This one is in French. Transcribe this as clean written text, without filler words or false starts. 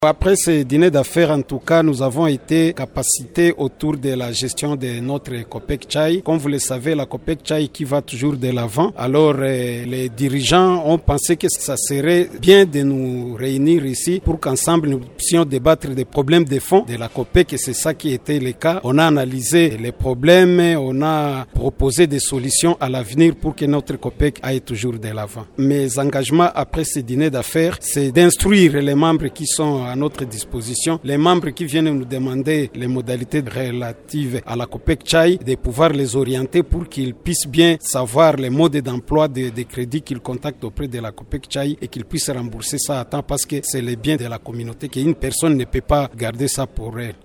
Après ce dîner d'affaires, en tout cas, nous avons été capacités autour de la gestion de notre Copec Chai. Comme vous le savez, la Copec Chai qui va toujours de l'avant. Alors, les dirigeants ont pensé que ça serait bien de nous réunir ici pour qu'ensemble nous puissions débattre des problèmes de fond de la Copec, et c'est ça qui était le cas. On a analysé les problèmes, on a proposé des solutions à l'avenir pour que notre Copec aille toujours de l'avant. Mes engagements après ce dîner d'affaires, c'est d'instruire les membres qui sont à notre disposition, les membres qui viennent nous demander les modalités relatives à la Copec Chai, de pouvoir les orienter pour qu'ils puissent bien savoir les modes d'emploi des crédits qu'ils contactent auprès de la Copec Chai et qu'ils puissent rembourser ça à temps, parce que c'est le bien de la communauté, qu'une personne ne peut pas garder ça pour elle.